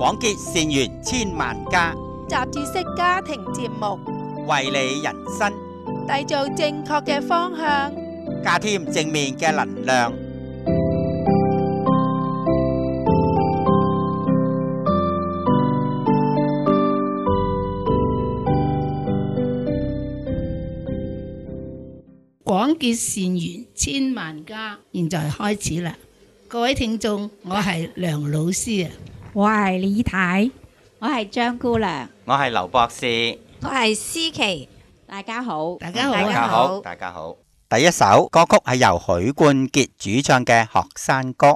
廣結善緣千萬家， 雜誌式家庭節目， 為你人生締造正確嘅方向， 加添正面嘅能量。 廣結善緣千萬家，現在開始啦！各位聽眾，我係梁老師啊， 我係李太， 我係張姑娘， 我係劉博士， 我係思琪， 大家好， 大家好啊！ 大家好，大家好。第一首歌曲係由許冠傑主唱嘅《學生歌》。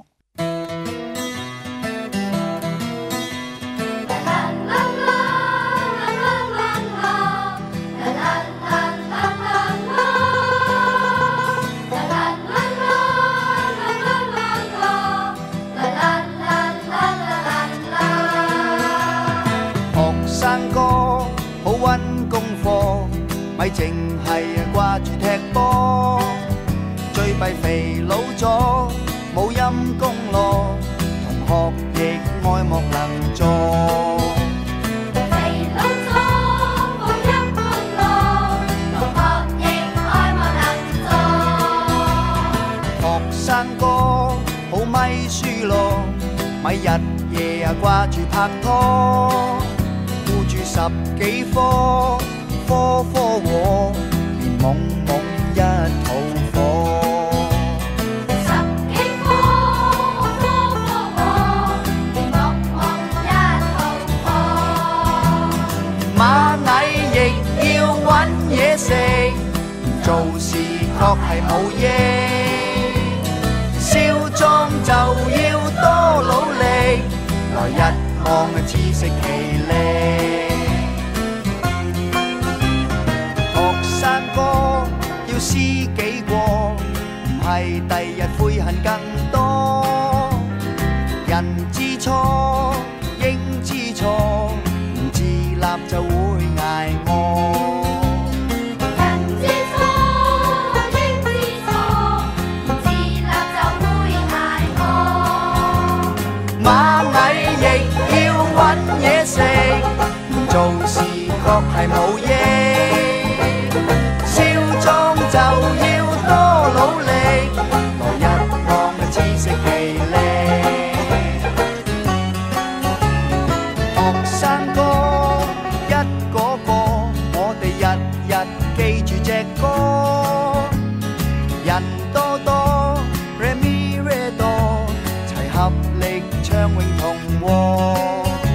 咪淨係掛住踢波，最弊肥佬咗，冇陰功咯，同學亦愛莫能助。 肥佬咗，冇陰功咯，同學亦愛莫能助。 學生哥好咪輸咯，咪日夜掛住拍拖，顧住十幾科。科科和，連懵懵一肚火。 十幾科，科科和，連懵懵一肚火。 螞蟻亦要搵嘢食，做事確係冇益。少壯就要多努力，來日望自食其力。生歌要思己過，唔係第日悔恨更多。人知錯應知錯，唔自立就會捱餓。 人知錯應知錯，唔自立就會捱餓。 螞蟻亦要搵嘢食，做事確係冇益。就要多努力，來日望自食其力。學生哥一個個，我哋日日記住隻歌。人多多 ，re mi re do， 齊合力唱詠同和。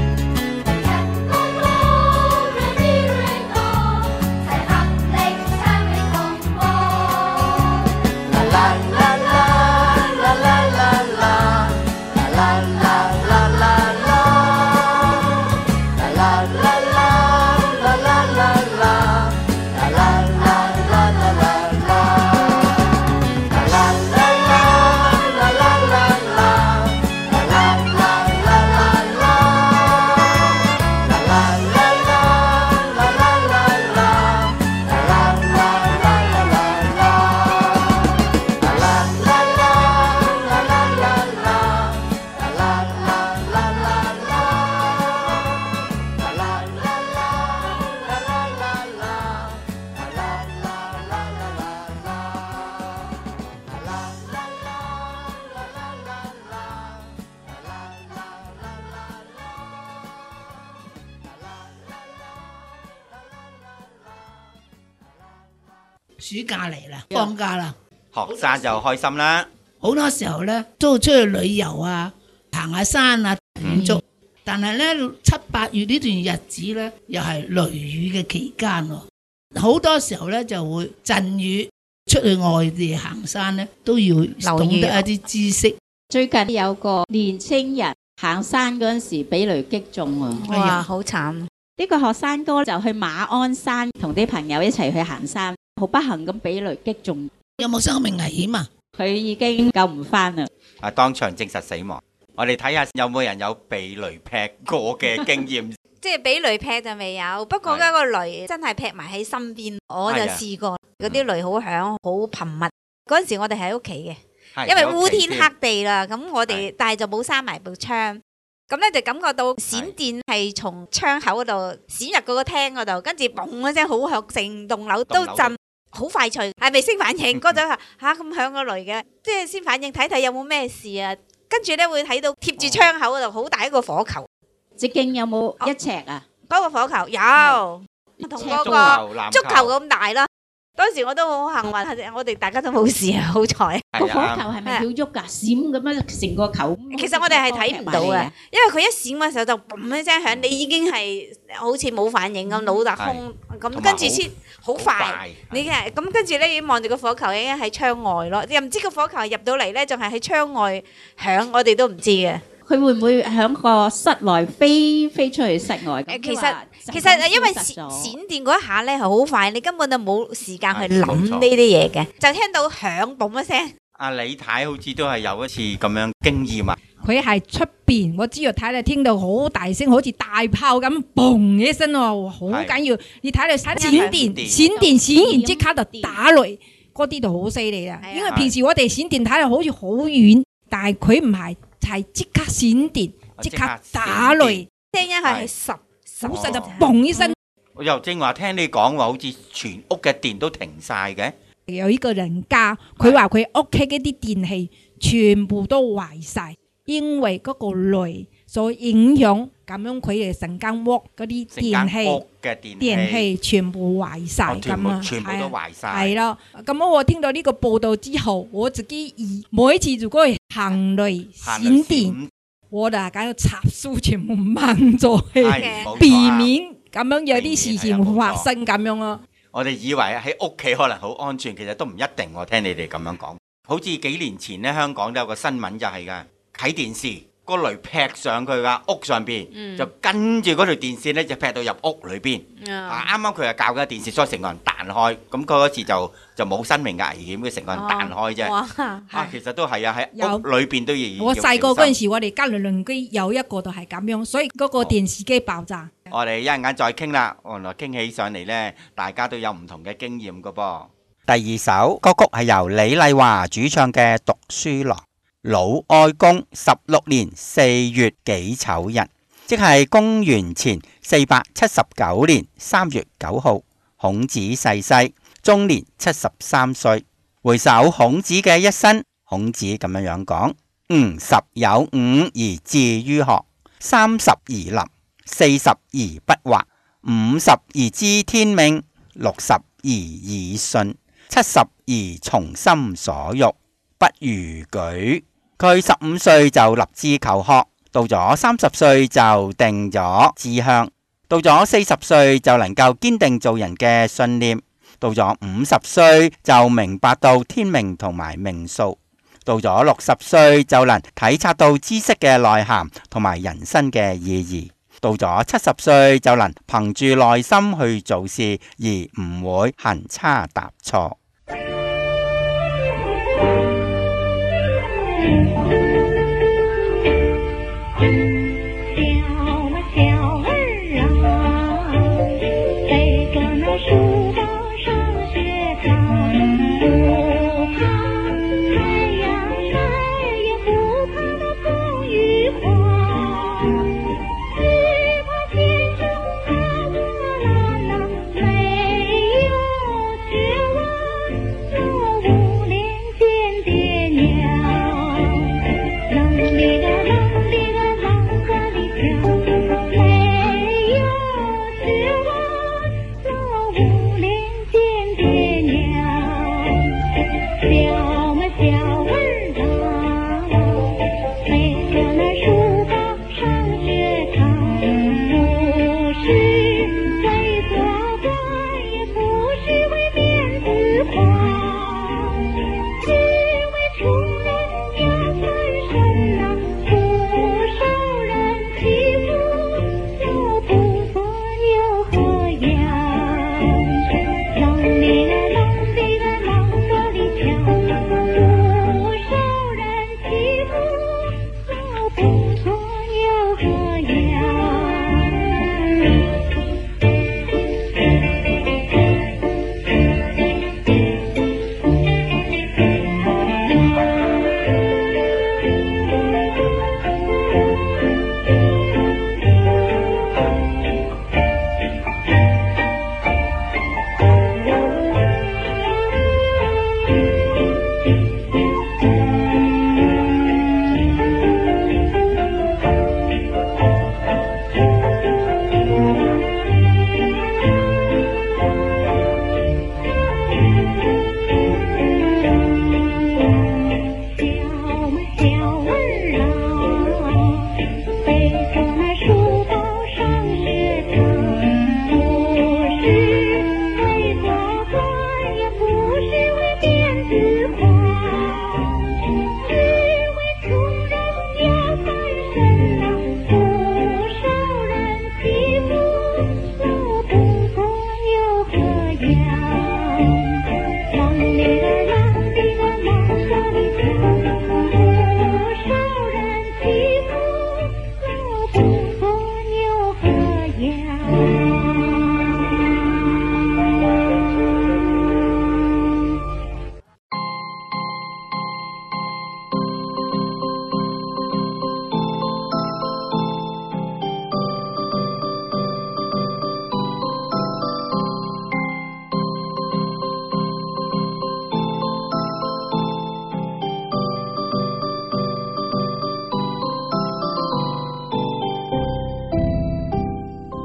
暑假嚟啦，放假啦， 學生就開心啦。 好多時候呢都出去旅遊啊，行下山啊，遠足。但係呢7、8月呢段日子呢，又係雷雨嘅期間喎，好多時候呢就會陣雨。出去外地行山呢，都要懂得一啲知識。 最近有個年青人行山嗰陣時俾雷擊中啊！ 哇，好慘！ 呢個學生哥就去馬鞍山同啲朋友一齊去行山，好不幸咁俾雷擊中。 有冇生命危險啊？ 佢已經救唔返啦。 當場證實死亡。我哋睇下有冇人有被雷劈過嘅經驗。 即係俾雷劈就未有，不過嗰個雷真係劈埋喺身邊，我就試過嗰啲雷好響，好頻密。嗰陣時我哋喺屋企嘅，因為烏天黑地啦，咁我哋但係就冇閂埋部窗， 咁咧就感覺到閃電係從窗口嗰度閃入嗰個廳嗰度，跟住嘣一聲好響，成棟樓都震，好快脆，係未識反應。嗰陣話嚇咁響個雷嘅，即係先反應睇睇有冇咩事啊。跟住咧會睇到貼住窗口嗰度好大一個火球， 直徑有冇1尺啊？ 嗰個火球有，同嗰個足球咁大啦。當時我都好幸運，我哋大家都冇事啊，好彩。 個火球係咪要喐㗎？閃咁樣成個球？ 其實我哋係睇唔到嘅，因為佢一閃嘅時候就嘣一聲響，你已經係好似冇反應咁，腦突空咁，跟住先好快。你嘅咁跟住咧，已經望住個火球已經喺窗外咯，又唔知個火球入到嚟咧，仲係喺窗外響，我哋都唔知嘅。 佢會唔會喺個室內飛出去室外？ 其實因為閃電嗰一下咧係好快，你根本就冇時間去諗呢啲嘢嘅，就聽到響嘣一聲。 阿李太好似都係有一次咁樣經驗啊！ 佢係出邊，我只要睇到聽到好大聲，好似大炮咁嘣一聲喎，好緊要。你睇到閃完即刻就打雷，嗰啲就好犀利啦。因為平時我哋閃電睇到好似好遠，但係佢唔係。係即刻閃電，即刻打雷， 聲音係實好實就嘣一聲。 我又正話聽你講話，好似全屋嘅電都停晒嘅。 有一個人家，佢話佢屋企嗰啲電器全部都壞晒，因為嗰個雷所影響，咁樣佢哋成間屋嗰啲電器全部壞晒咁啊！ 全部都壞晒。 係咯，咁我聽到呢個報道之後，我自己每一次如果行雷閃電，我大家插蘇全部掹咗去，避免咁樣有啲事情發生咁樣咯。 我哋以為喺屋企可能好安全，其實都唔一定。我聽你哋咁樣講，好似幾年前咧，香港都有個新聞就係㗎，睇電視個雷劈上佢嘅屋上邊，就跟住嗰條電線咧就劈到入屋裏邊。啱啱佢係校緊電視，所以成個人彈開。咁嗰次就冇生命嘅危險，佢成個人彈開啫。其實都係啊，喺屋裏邊都要。 我細個嗰陣時，我哋隔離鄰居有一個就係咁樣，所以嗰個電視機爆炸。 我哋一陣間再傾啦。原來傾起上嚟呢，大家都有唔同嘅經驗噶噃。第二首歌曲係由李麗華主唱嘅《讀書郎》。老哀公16年4月己丑日，即係公元前479年3月9號，孔子逝世，終年73歲。回首孔子嘅一生，孔子咁樣講：50有5而志於學，30而立，40而不惑，50而知天命，60而以信，70而從心所欲，不逾矩。佢15歲就立志求學，到咗30歲就定咗志向，到咗40歲就能夠堅定做人嘅信念，到咗50歲就明白到天命同埋命數，到咗60歲就能體察到知識嘅內涵同埋人生嘅意義，到咗70歲就能憑住內心去做事，而唔會行差踏錯。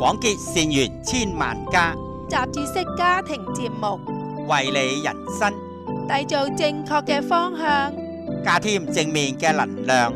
廣結善緣千萬家， 雜誌式家庭節目， 為你人生締造正確嘅方向。 加添正面嘅能量。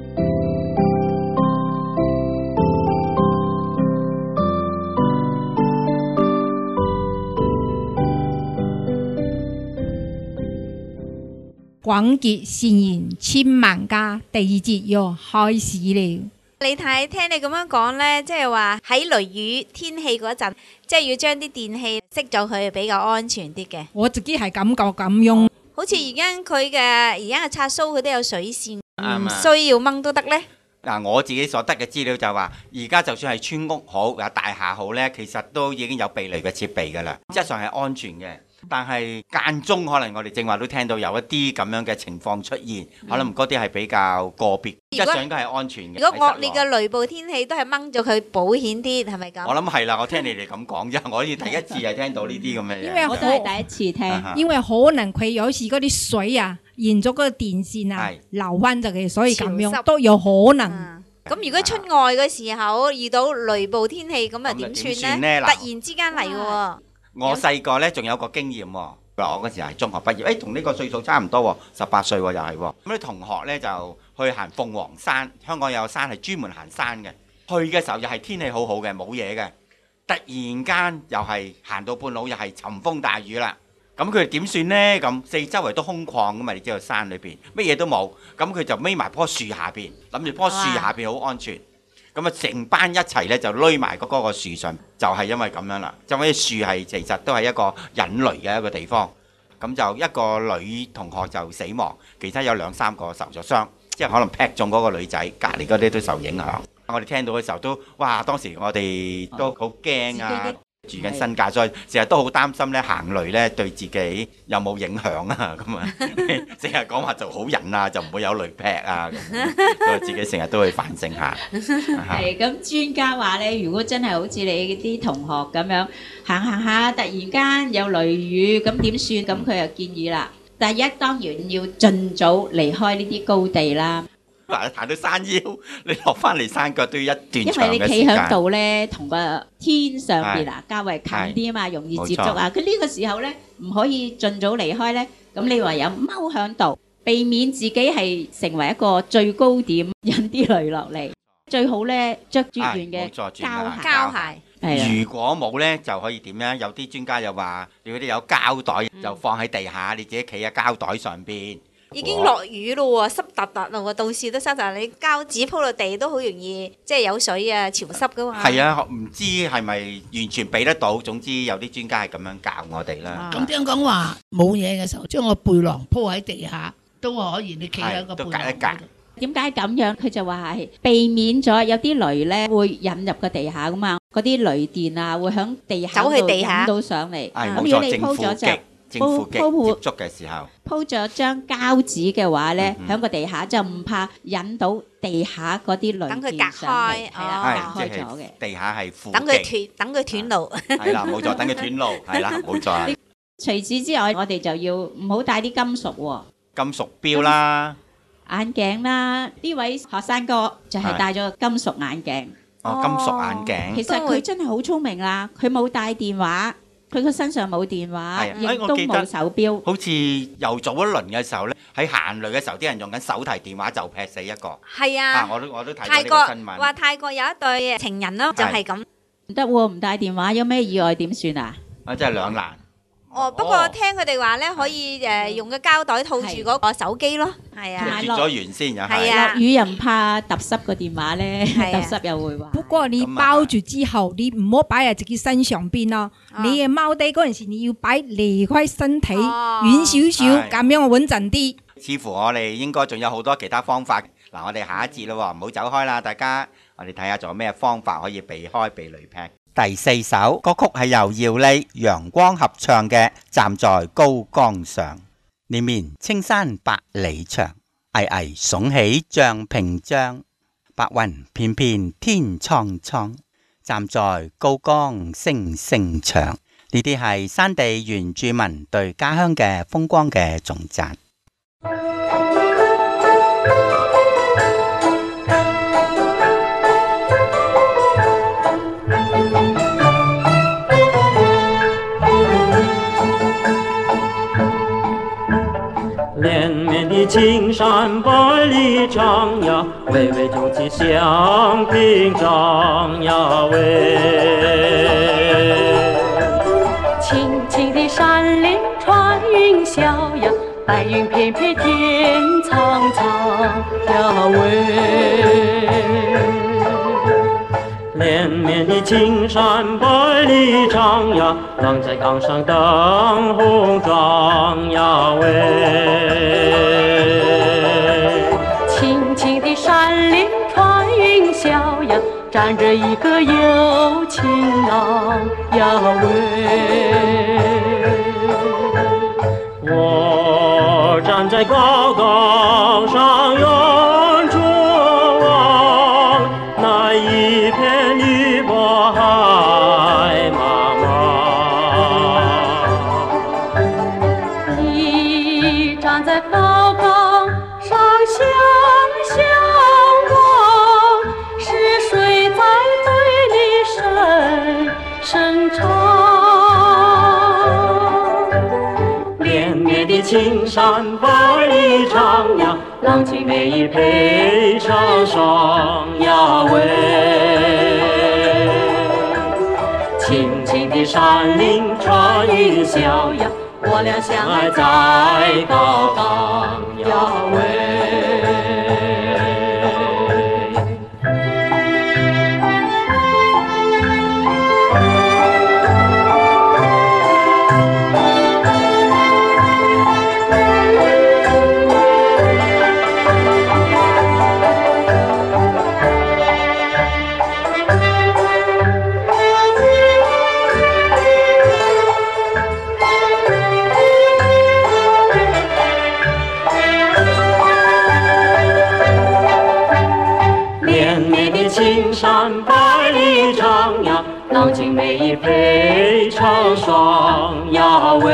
廣結善緣千萬家，第二節要開始了。 李太聽你咁樣講呢，即係話喺雷雨天氣嗰陣，即係要將啲電器熄咗佢，比較安全啲嘅。 我自己係感覺咁用， 好似而家佢嘅插蘇佢都有水線，唔啱啊需要掹都得呢。 嗱，我自己所得嘅資料就話，而家就算係村屋好，有大廈好呢，其實都已經有避雷嘅設備㗎啦，質上係安全嘅。但係間中可能我哋正話都聽到有一啲咁樣嘅情況出現，可能嗰啲係比較個別，質上應該係安全嘅。 如果惡劣嘅雷暴天氣都係掹咗佢保險啲，係咪咁？ 我諗係啦，我聽你哋咁講啫，我好似第一次係聽到呢啲咁嘅嘢。 因為我都係第一次聽。 因為可能佢有時嗰啲水啊，沿咗嗰個電線啊係流翻咗嘅，所以咁潮濕樣都有可能。 咁如果出外嘅時候遇到雷暴天氣，咁啊點算呢？ 嗱突然之間嚟嘅喎。 我細個呢仲有個經驗喎。我嗰時係中學畢業，同呢個歲數差唔多喎，18歲喎又係喎。咁啲同學呢就去行鳳凰山，香港有個山係專門行山嘅。去嘅時候又係天氣好好嘅，冇嘢嘅。突然間又係行到半路又係尋風大雨啦。咁佢哋點算呢？咁四周圍都空曠噶嘛，你知道山裏邊乜嘢都冇。咁佢就匿埋棵樹下邊，諗住棵樹下邊好安全。咁啊，成班一齊咧就匿埋嗰個樹上，就係因為咁樣啦。就因為樹係其實都係一個引雷嘅一個地方。咁就一個女同學就死亡，其他有2、3個受咗傷，即係可能劈中嗰個女仔，隔離嗰啲都受影響。我哋聽到嘅時候都，哇！當時我哋都好驚啊！住緊新界，所以成日都好擔心咧行雷咧對自己有冇影響啊咁啊，成日講話做好人啊，就唔會有雷劈啊咁，所以自己成日都會反省下。 係咁，專家話咧，如果真係好似你啲同學咁樣行下，突然間有雷雨，咁點算？咁佢又建議啦，第一當然要盡早離開呢啲高地啦。 嗱，行到山腰，你落翻嚟山腳都要一段因長嘅時間。 為你企喺度咧，同個天上邊啊較為近啲啊嘛，容易接觸啊。佢呢個時候咧唔可以盡早離開咧，咁你唯有踎喺度，避免自己係成為一個最高點，引啲雷落嚟。最好咧着住件嘅膠鞋。係啊。 如果冇呢，就可以點呢？有啲專家又話，如果你有膠袋，就放喺地下，你自己企喺膠袋上邊。 已經落雨咯喎，濕突突咯喎，到處都濕晒。你膠紙鋪落地都好容易，即係有水啊，潮濕噶嘛。 係啊，唔知係咪完全避得到？總之有啲專家係咁樣教我哋啦。 咁聽講話冇嘢嘅時候，將個背囊鋪喺地下都可以，你企喺個背囊嗰度。 點解咁樣？佢就話係避免咗有啲雷咧會引入個地下噶嘛，嗰啲雷電啊會響地下走去地下引到上嚟。 係冇咁如果你錯， 鋪咗就正負極接觸嘅時候， 鋪咗張膠紙嘅話咧，喺個地下就唔怕引到地下嗰啲雷等佢隔電上嚟， 開， 係啦，隔係即開咗嘅係。地下係負等佢極， 斷，等佢斷路。 係啦，冇錯，等佢斷路，係啦，冇錯啦。 除此之外，我哋就要唔好帶啲金屬喎， 金屬錶啦， 眼鏡啦。呢位學生哥就係戴咗個金屬眼鏡。 哦，金屬眼鏡。 其實佢真係好聰明啦，佢冇帶電話，佢個身上冇電話， 係啊亦都冇手錶。 好似又早一輪嘅時候咧，喺行雷嘅時候，啲人用緊手提電話就劈死一個。 係啊， 我都睇過泰國呢個新聞。 話泰國有一對情人咯，就係咁。 唔得喎，唔帶電話，有咩意外點算啊？ 啊，真係兩難。 哦，不過聽佢哋話咧，可以用個膠袋套住嗰個手機咯。係啊， 接咗完先又係係。 啊落雨又唔怕揼濕個電話咧， 係啊揼濕又會話。 不過你包住之後，你唔好擺喺自己身上邊咯。你嘅踎低嗰陣時，你要擺離開身體遠少少，咁樣穩陣啲。 似乎我哋應該仲有好多其他方法。嗱，我哋下一節咯喎，唔好走開啦，大家。我哋睇下仲有咩方法可以避開避雷劈。第4首歌曲係由姚莉、陽光合唱嘅《站在高崗上》。連綿青山百里長，巍巍聳起像屏障。白雲片片天蒼蒼，站在高崗聲聲唱。呢啲係山地原住民對家鄉嘅風光嘅頌讚。 連綿的青山百里長呀，巍巍九氣向屏障呀喂。 青青的山林穿雲霄呀，白雲片片天蒼蒼呀喂。 連綿的青山百里長呀，浪在江上燈紅妝呀喂。 青青的山林穿雲霄呀，站着一個有情郎呀喂。 我站在高岗上遠處望，那一片綠波海茫茫。 你站在高岗上向望，是谁在对你深唱？ 連綿的青山百里長呀，浪跡美意配成雙呀喂。青青的山林穿雲霄呀，我倆相愛在高崗呀喂。青山百里長呀，浪跡美意配成雙呀喂。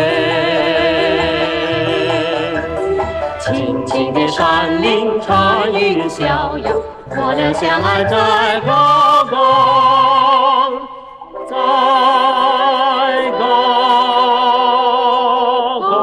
青青的山林穿雲霄呀，我倆相愛在高崗，在高崗。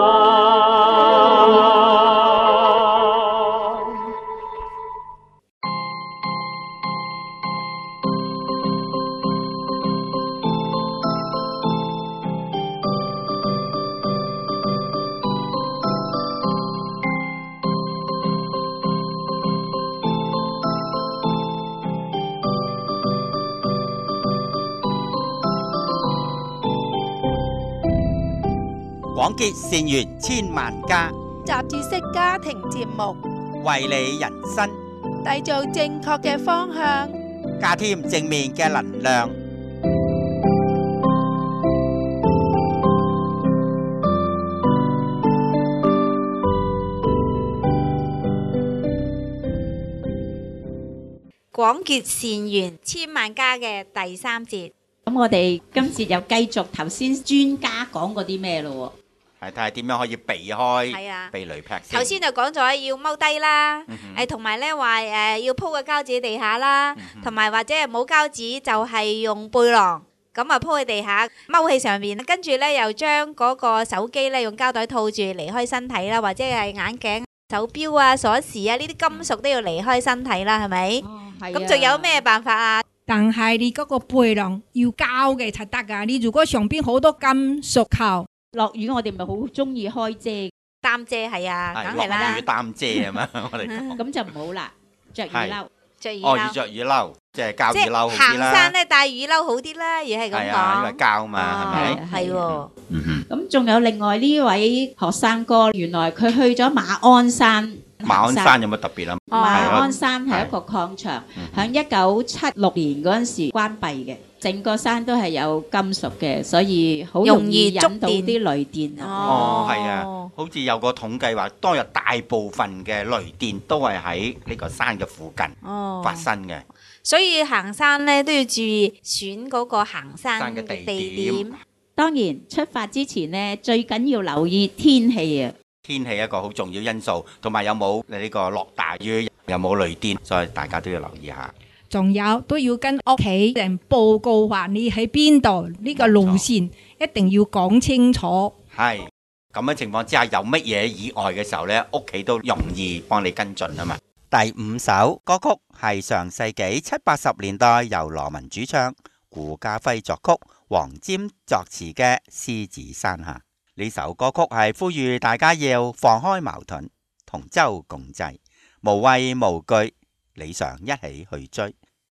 廣結善緣千萬家， 雜誌式家庭節目， 為你人生締造正確嘅方向。 加添正面嘅能量。 廣結善緣千萬家嘅第3節。 咁我哋今節又繼續頭先專家講過啲咩咯係睇下點樣可以避係開啊被雷劈先。 頭先就講咗要踎低啦，同埋咧話要鋪個膠紙地下啦，同埋或者係冇膠紙就係用背囊咁啊鋪喺地下踎喺上面，跟住咧又將嗰個手機咧用膠袋套住離開身體啦，或者係眼鏡、手錶啊、鎖匙啊呢啲金屬都要離開身體啦，係咪？咁仲有咩辦法啊？ 但係你嗰個背囊要膠嘅才得㗎，你如果上邊好多金屬球， 落雨我哋咪好中意開遮， 擔遮係啊，梗係啦。 落雨擔遮係嘛？我哋講咁就唔好啦，着雨褸。 着雨要褸， 着雨褸，即係膠即雨褸好係啲啦。 行山咧帶雨褸好啲啦，如果係咁係啊，因為講。 膠嘛，係咪？ 係喎， 咁仲有另外呢位學生哥，原來佢去咗馬鞍山。 馬鞍山有乜特別啊？ 馬鞍山係一個礦場，喺1976年嗰陣時關閉嘅，整個山都係有金屬嘅，所以好容易引到啲雷電入去。 哦，係啊，好似有個統計話，當日大部分嘅雷電都係喺呢個山嘅附近發生嘅。 所以行山咧都要注意選嗰個行山嘅地點。 當然出發之前呢，最緊要留意天氣啊！ 天氣一個好重要因素，同埋有冇呢個落大雨，有冇雷電，所以大家都要留意下。 仲有都要跟屋企人報告話你喺邊度，呢個路線一定要講清楚。 係。 咁嘅情況之下，有乜嘢意外嘅時候呢，屋企都容易幫你跟進啊嘛。第五首歌曲係上世紀70、80年代由羅文主唱、顧嘉輝作曲、黃霑作詞嘅《獅子山下》。呢首歌曲係呼籲大家要放開矛盾，同舟共濟，無畏無懼，理想一起去追。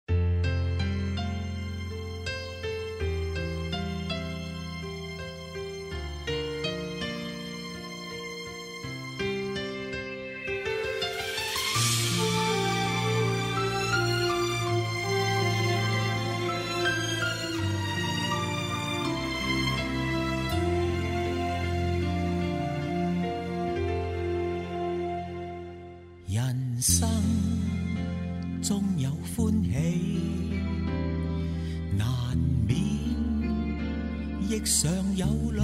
人生中有歡喜，難免亦常有淚。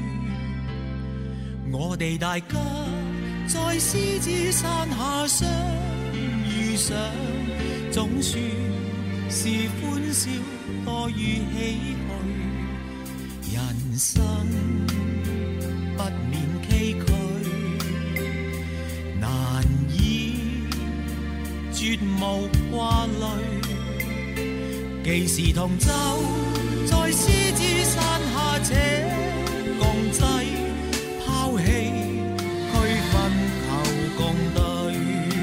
我哋大家在獅子山下相遇上，總算是歡笑多於唏噓。人生不免崎嶇，難以絕無掛慮，既是同舟在獅子山下且共濟，拋棄區分求共對，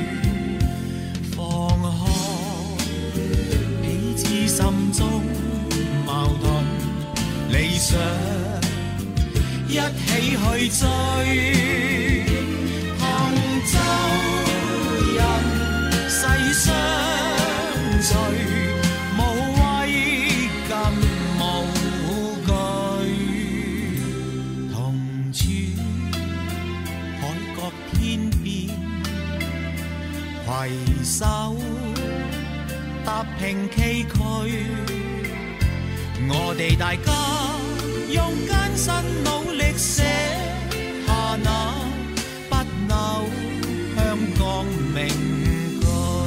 放開彼此心中矛盾，理想一起去追。舟人世相隨，無畏更無懼，同處海角天邊，攜手踏平崎嶇。我哋大家用艱辛努力寫下那不朽香港名句。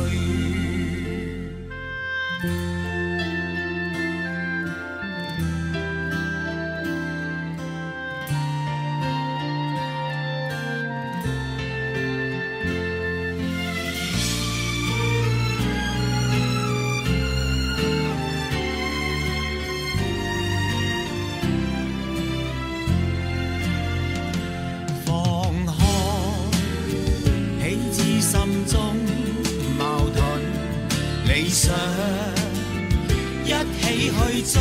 心中矛盾，理想一起去追，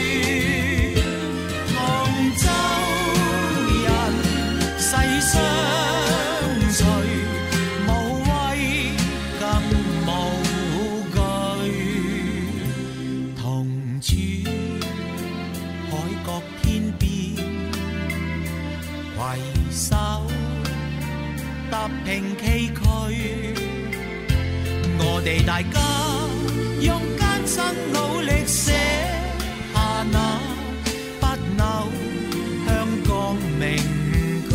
同舟人世相隨，無畏更無懼，同處海角天邊，攜手踏平崎嶇。我哋大家用艱辛努力寫下那不朽香港名句。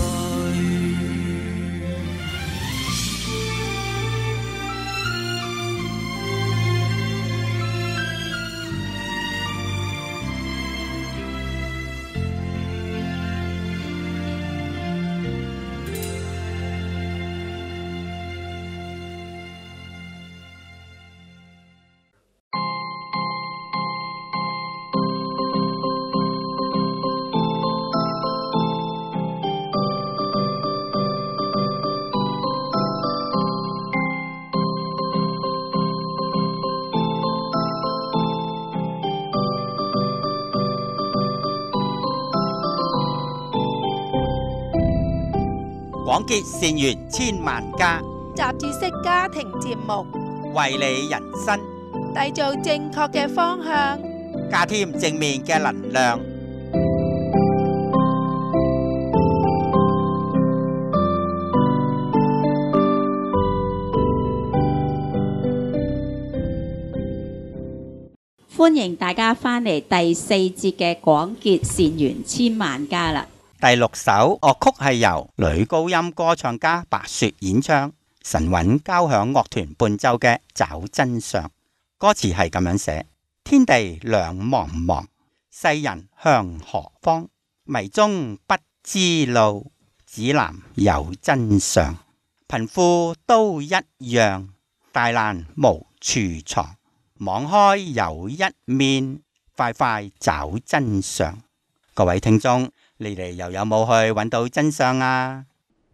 廣結善緣千萬家， 雜誌式家庭節目， 為你人生締造正確嘅方向， 加添正面嘅能量。 歡迎大家返嚟第4節嘅廣結善緣千萬家啦。 第6首樂曲係由女高音歌唱家白雪演唱，神韻交響樂團伴奏嘅《找真相》。歌詞係咁樣寫：天地兩茫茫，世人向何方？迷中不知路， 指南有真相，貧富都一樣，大難無處藏，網開有一面，快快找真相。各位聽眾，你哋又有冇去揾到真相啊？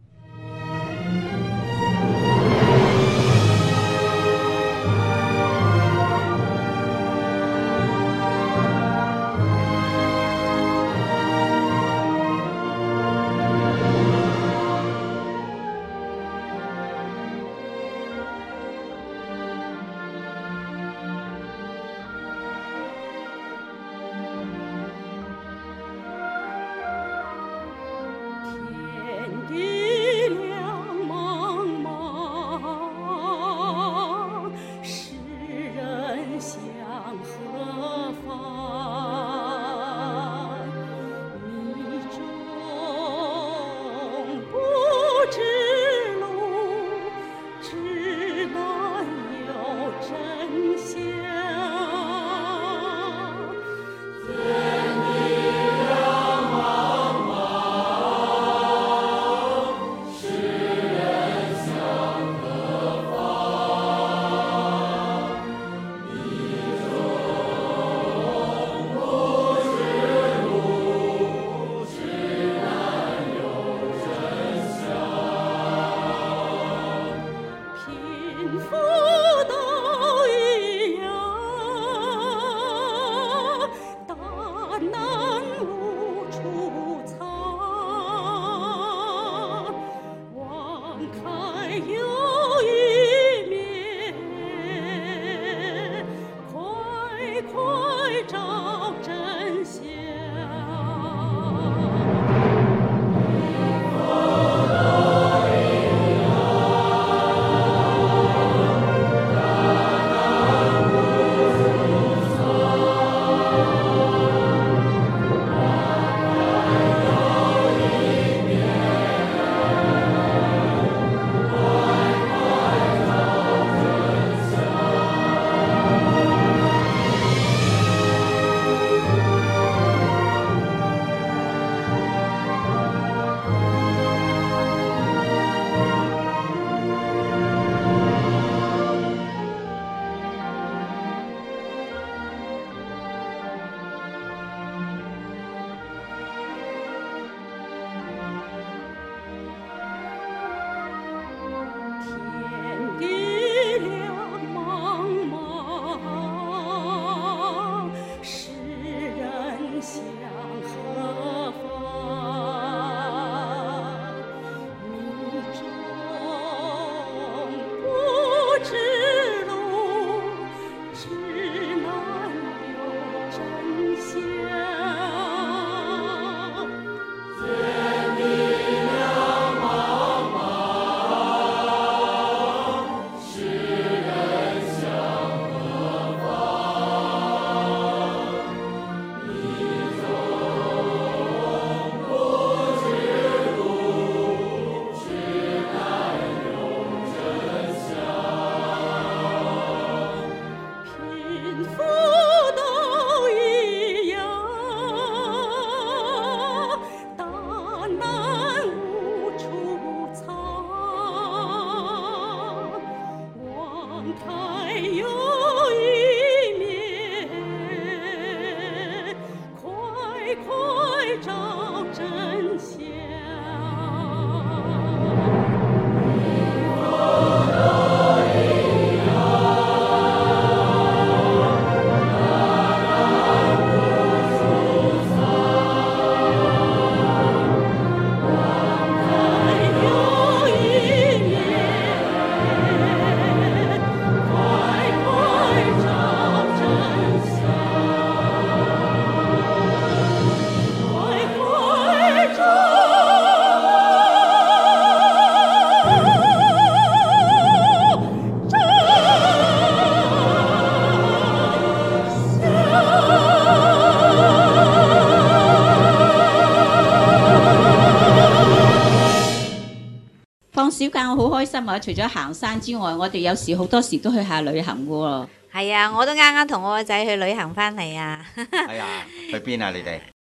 小假我好開心啊！除咗行山之外，我哋有時好多時都去下旅行嘅喎。 係啊，我都啱啱同我個仔去旅行翻嚟啊！ 係啊，去邊啊？你哋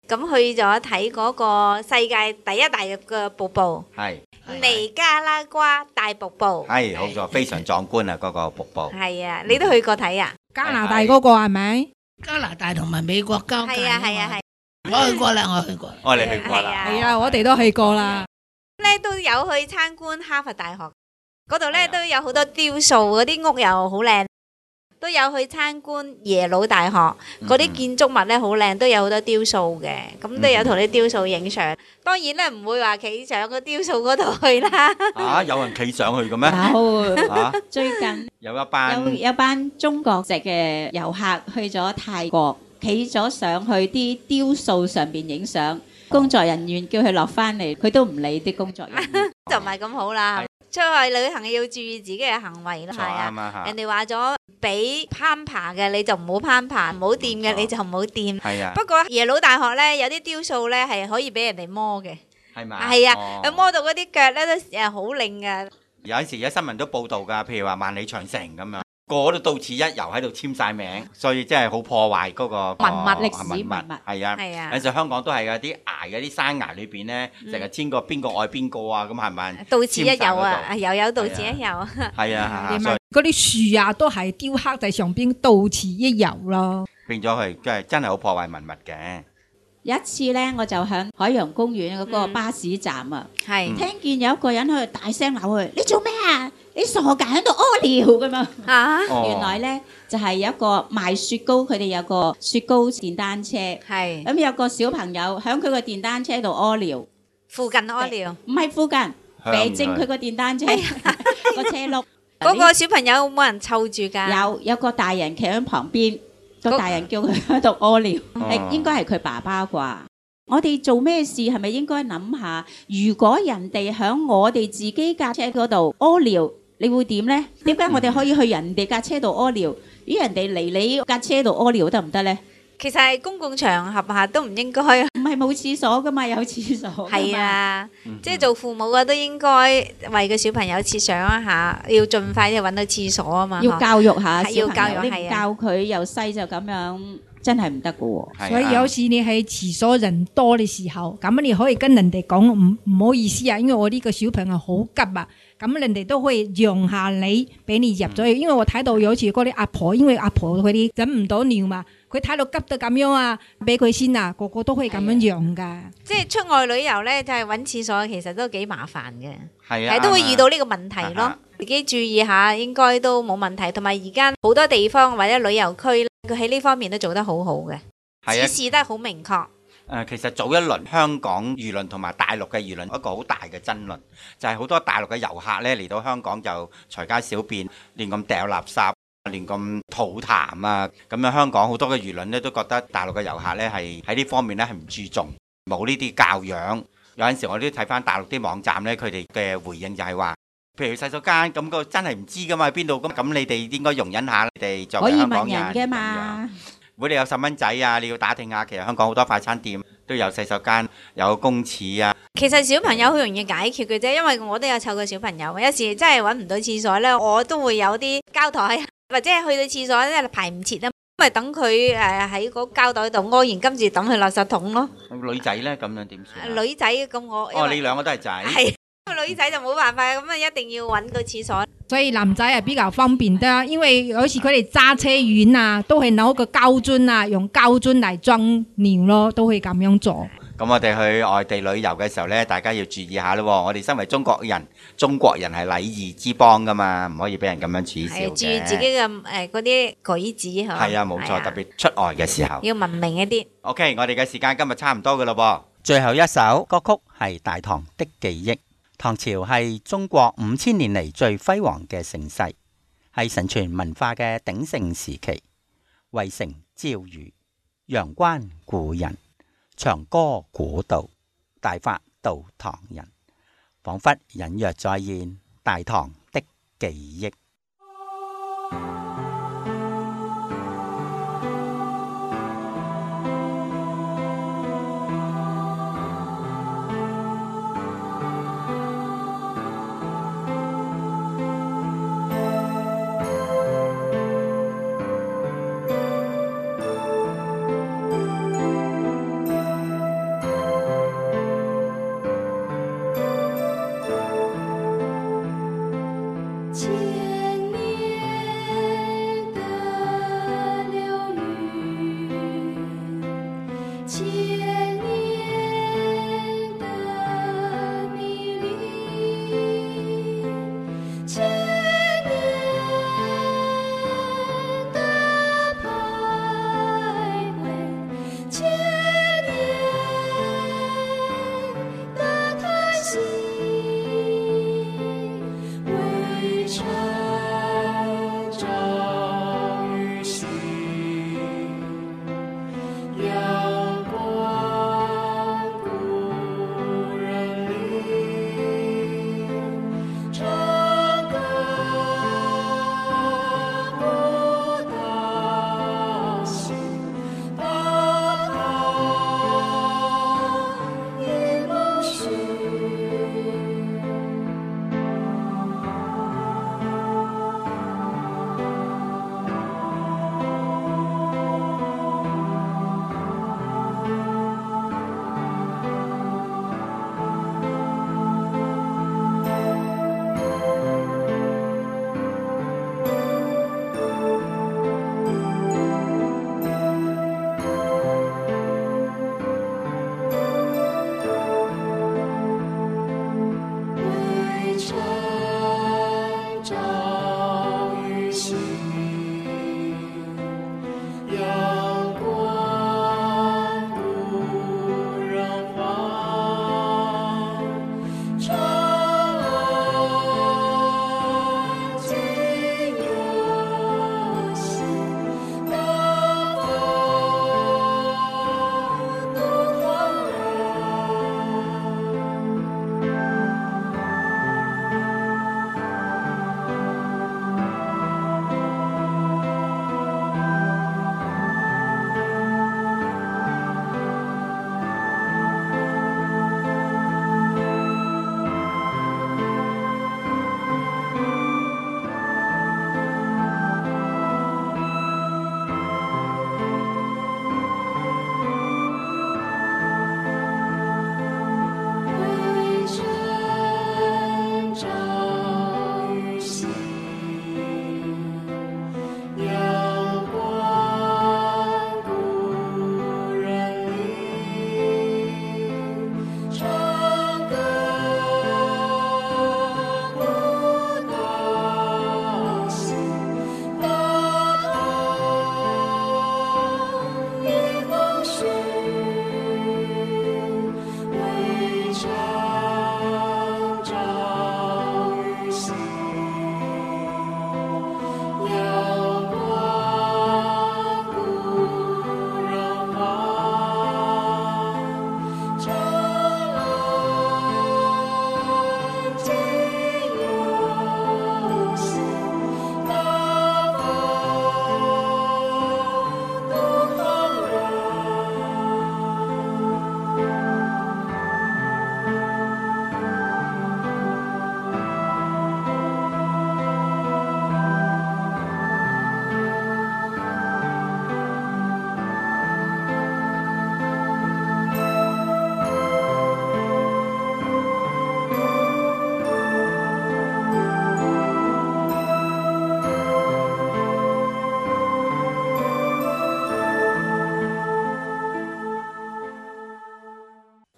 咁去咗睇嗰個世界第一大嘅瀑布， 係尼加拉瓜大瀑布。 係好咗，非常壯觀啊！嗰個瀑布係啊，你都去過睇啊？ 加拿大嗰個係咪？ 加拿大同埋美國交界係啊係啊係。 我去過啦，我去過。 我哋去過啦。 係啊，我哋都去過啦。 咧都有去參觀哈佛大學，嗰度咧都有好多雕塑，嗰啲屋又好靚。都有去參觀耶魯大學，嗰啲建築物咧好靚，都有好多雕塑嘅，咁都有同啲雕塑影相。當然咧唔會話企上個雕塑嗰度去啦。 啊，有人企上去嘅咩？ 有，最近有一班中國籍嘅遊客去咗泰國，企咗上去啲雕塑上邊影相，工作人員叫佢落翻嚟，佢都唔理啲工作人員， 就唔係咁好啦。出去旅行要注意自己嘅行為咯，係啊。人哋話咗俾攀爬嘅你就唔好攀爬，唔好掂嘅你就唔好掂。 係啊。 不過耶魯大學咧有啲雕塑咧係可以俾人哋摸嘅。 係嘛？ 係啊，佢摸到嗰啲腳咧都誒好靈噶。 有陣時而家新聞都報道㗎，譬如話萬里長城咁樣。個個都到此一遊喺度簽晒名，所以真係好破壞嗰個文物歷史文物。 係啊，有時香港都係㗎，啲崖嗰啲山崖裏邊咧，成日簽個邊個愛邊個啊，咁係咪？ 到此一遊啊，又有到此一遊。 係啊， 嗰啲樹啊都係雕刻在上邊，到此一遊咯。 變咗佢真係好破壞文物嘅。 有一次咧，我就喺海洋公園嗰個巴士站啊，聽見有一個人喺度大聲鬧佢：你做咩啊？你傻㗎，喺度屙尿咁樣啊！原來咧就係有一個賣雪糕，佢哋有個雪糕電單車，咁有個小朋友喺佢個電單車度屙尿， 附近屙尿， 唔係附近，射正佢個電單車個車轆。 嗰個小朋友有冇人湊住㗎？ 有個大人企喺旁邊，個大人叫佢喺度屙尿，應該係佢爸爸啩。我哋做咩事係咪應該諗下？如果人哋喺我哋自己架車嗰度屙尿，你會點呢？點解我哋可以去人哋架車度屙尿？如果人哋嚟你架車度屙尿得唔得呢？ 其實係公共場合下都唔應該，唔係冇廁所噶嘛，有廁所。 係啊，即係做父母嘅都應該為個小朋友設想一下，要盡快揾到廁所啊嘛。 要教育下小要教朋友，你唔教佢由細就咁樣，真係唔得噶喎。 所以有時你喺廁所人多嘅時候，咁你可以跟人哋講唔好意思啊，因為我呢個小朋友好急啊。咁人哋都可以讓下你，俾你入咗去。因為我睇到有次嗰啲阿婆，因為阿婆佢哋忍唔到尿嘛，佢睇到急到咁樣啊，俾佢先啊，個個都可以咁樣讓噶。 即係出外旅遊咧，就係揾廁所，其實都幾麻煩嘅。 係啊， 都會遇到呢個問題咯。自己注意下，應該都冇問題。同埋而家好多地方或者旅遊區，佢喺呢方面都做得好好嘅，指示得好明確。 其實早一輪香港輿論同埋大陸嘅輿論一個好大嘅爭論，就係好多大陸嘅遊客咧嚟到香港就隨街小便，亂咁掉垃圾，亂咁吐痰啊！咁樣香港好多嘅輿論咧都覺得大陸嘅遊客咧係喺呢方面咧係唔注重，冇呢啲教養。有陣時我都睇翻大陸啲網站咧，佢哋嘅回應就係話，譬如洗手間咁個真係唔知噶嘛，邊度咁你哋應該容忍下，你哋作為香港人可以問人嘅嘛。 如果你有細蚊仔啊，你要打聽下，其實香港好多快餐店都有洗手間，有公廁啊。 其實小朋友好容易解決嘅啫，因為我都有湊過小朋友，有時真係揾唔到廁所咧，我都會有啲膠袋，或者係去到廁所咧排唔切啊，咪等佢喺個膠袋度屙完，跟住抌去垃圾桶咯。 女仔咧咁樣點算？ 女仔咁我你兩個都係仔。 係。女仔就冇辦法，咁啊一定要揾個廁所。 所以男仔係比較方便啲，因為有時佢哋揸車遠啊，都係攞個膠樽啊，用膠樽嚟裝尿咯，都可以咁樣做。 咁我哋去外地旅遊嘅時候呢，大家要注意下咯。我哋身為中國人，中國人係禮儀之邦噶嘛，唔可以俾人咁樣恥笑嘅。 注意自己嘅嗰啲舉止係嘛？ 係啊，冇錯，特別出外嘅時候。 要文明一啲。 OK，我哋嘅時間今日差唔多噶咯噃。最後一首歌曲係《大唐的記憶》。唐朝係中國5000年嚟最輝煌嘅盛世，係神傳文化嘅鼎盛時期。渭城朝雨，陽關故人，長歌古道，大法度唐人，彷彿隱約再現大唐的記憶。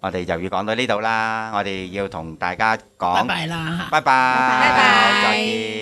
我哋就要講到呢度啦，我哋要同大家講拜拜啦， 拜拜， 拜拜好再見。